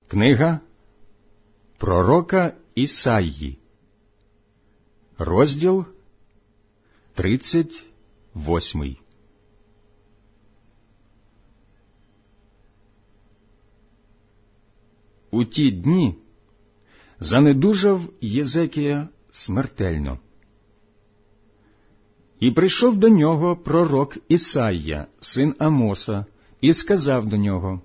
Книга пророка Ісаї, розділ 38. У ті дні занедужав Єзекія смертельно. І прийшов до нього пророк Ісайя, син Амоса, і сказав до нього: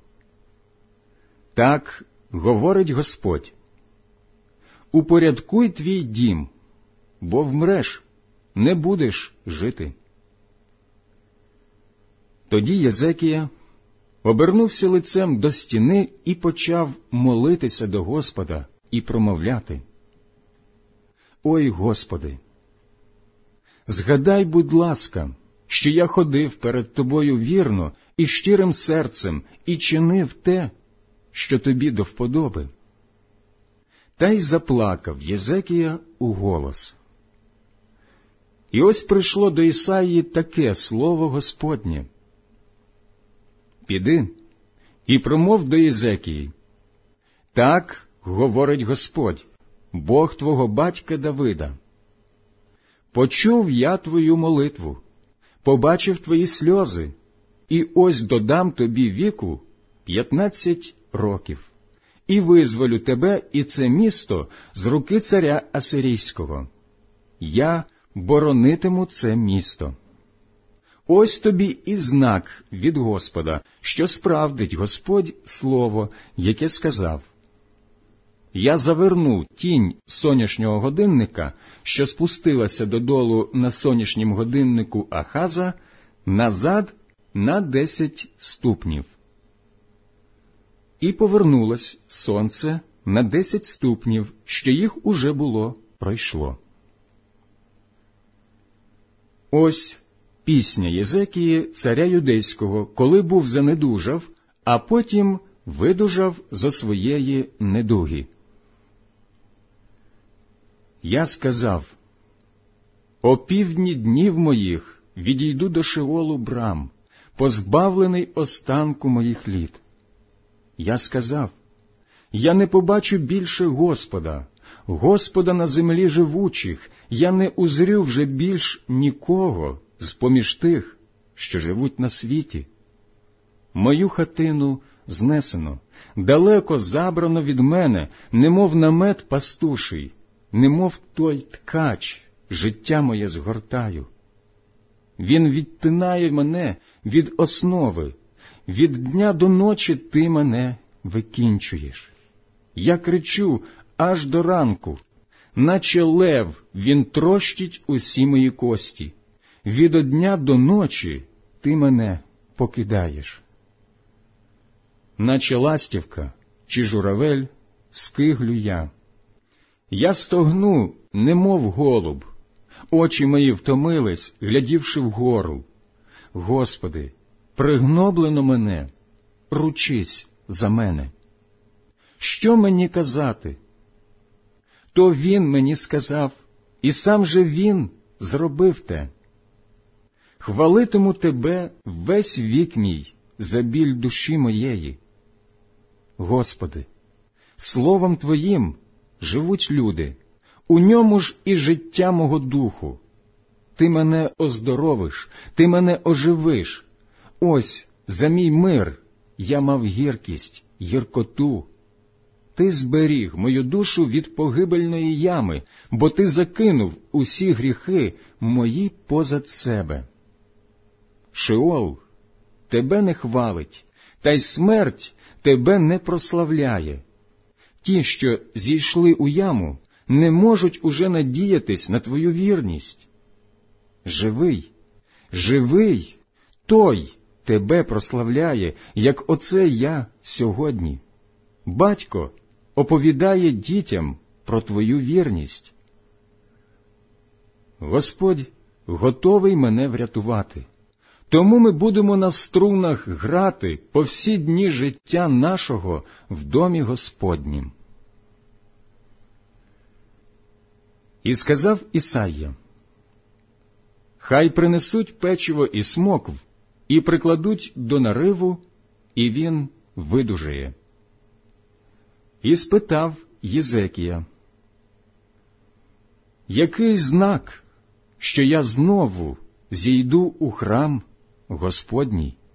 «Так говорить Господь, упорядкуй твій дім, бо вмреш, не будеш жити». Тоді Єзекія обернувся лицем до стіни і почав молитися до Господа і промовляти: «Ой, Господи, згадай, будь ласка, що я ходив перед Тобою вірно і щирим серцем і чинив те, що Тобі до вподоби». Та й заплакав Єзекія у голос. І ось прийшло до Ісаї таке слово Господнє: «Піди і промов до Єзекії: так говорить Господь, Бог твого батька Давида. Почув я твою молитву, побачив твої сльози, і ось додам тобі віку 15 років, і визволю тебе і це місто з руки царя Асирійського. Я боронитиму це місто. Ось тобі і знак від Господа, що справдить Господь слово, яке сказав: я заверну тінь сонячного годинника, що спустилася додолу на сонячнім годиннику Ахаза, назад на 10 ступнів. І повернулось сонце на 10 ступнів, що їх уже було пройшло». Ось пісня Єзекії, царя юдейського, коли був занедужав, а потім видужав зо своєї недуги. Я сказав: «О півдні днів моїх відійду до Шеолу брам, позбавлений останку моїх літ. Я сказав: я не побачу більше Господа, Господа на землі живучих, я не узрю вже більш нікого з-поміж тих, що живуть на світі. Мою хатину знесено, далеко забрано від мене, немов намет пастуший, немов той ткач, життя моє згортаю. Він відтинає мене від основи, від дня до ночі ти мене викінчуєш. Я кричу аж до ранку, наче лев він трощить усі мої кості. Від дня до ночі ти мене покидаєш. Наче ластівка чи журавель скиглю я. Я стогну, немов голуб, очі мої втомились, глядівши вгору. Господи, пригноблено мене, ручись за мене. Що мені казати? То він мені сказав, і сам же він зробив те. Хвалитиму тебе весь вік мій за біль душі моєї. Господи, словом Твоїм живуть люди, у ньому ж і життя мого духу. Ти мене оздоровиш, ти мене оживиш. Ось за мій мир я мав гіркість, гіркоту. Ти зберіг мою душу від погибельної ями, бо ти закинув усі гріхи мої позад себе. Шеол тебе не хвалить, та й смерть тебе не прославляє. Ті, що зійшли у яму, не можуть уже надіятись на твою вірність. Живий, живий, той тебе прославляє, як оце я сьогодні. Батько оповідає дітям про твою вірність. Господь готовий мене врятувати. Тому ми будемо на струнах грати по всі дні життя нашого в домі Господнім. І сказав Ісайя: хай принесуть печиво і смокв, і прикладуть до нариву, і він видужає. і спитав Єзекія: «Який знак, що я знову зійду у храм Господній?»